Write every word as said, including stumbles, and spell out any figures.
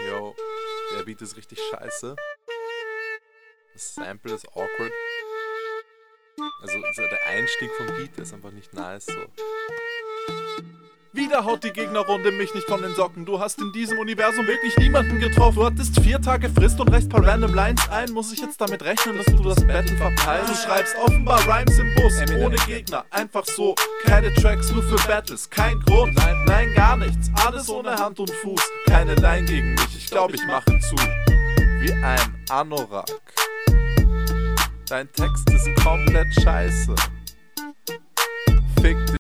Yo, der Beat ist richtig scheiße. Das Sample ist awkward. Also der Einstieg vom Beat ist einfach nicht nice so. Wieder haut die Gegnerrunde mich nicht von den Socken. Du hast in diesem Universum wirklich niemanden getroffen. Du hattest vier Tage Frist und reichst paar random Lines ein. Muss ich jetzt damit rechnen, dass du das Battle verpeilst? Du schreibst offenbar Rhymes im Bus, ohne Gegner, einfach so. Keine Tracks, nur für Battles, kein Grund. Nein, nein, gar nichts, alles ohne Hand und Fuß. Keine Line gegen mich, ich glaub, ich mache zu. Wie ein Anorak. Dein Text ist komplett scheiße. Fick dich.